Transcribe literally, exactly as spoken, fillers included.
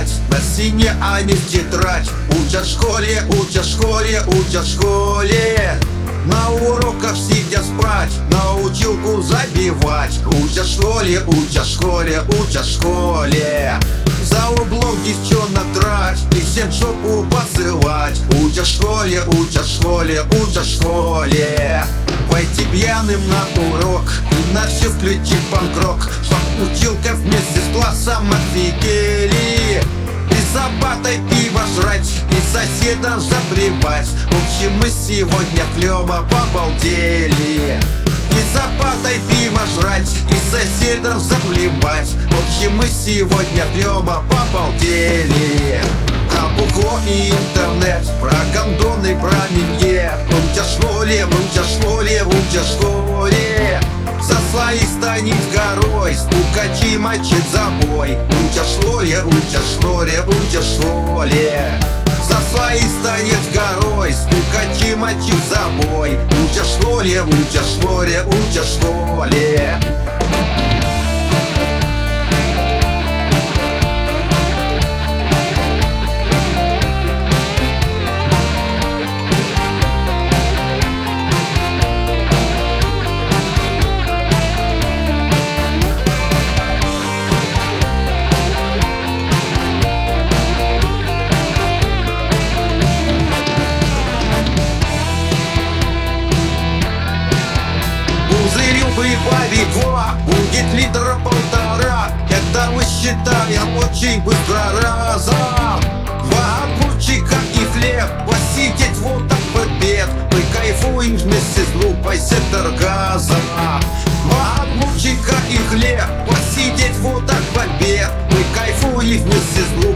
писать на стене, а не в тетрадь. Учат в школе, учат в школе, учат в школе. На уроках сидя спать, на училку забивать. Учат в школе, учат в школе, учат в школе. За углом девчонок драть и всем жопу посылать. Учат в школе, учат в школе, учат в школе. Пойти пьяным на урок и на все включить панк-рок, чтоб училка вместе с классом офигели. И за партой пиво жрать, и соседам заплевать. В общем, мы сегодня клёво побалдели. И за партой пиво жрать, и соседам заплевать. В общем, мы сегодня клёво побалдели. Про бухло и интернет, про гондоны, про минье. Учат в школе, учат в школе, учат в школе. За своих станет горой, стукачи мочит забой. Учат в школе, учат в школе, учат в школе. За своих станет горой, стукачи мочит забой. Учат в школе, учат в школе, учат в школе. Его будет литра полтора. Это мы считаем очень быстро разом. Два огурчика и хлеб, посидеть вот так в обед. Мы кайфуем вместе с группой сектор газа. Два огурчика и хлеб, посидеть вот так в обед. Мы кайфуем вместе с группой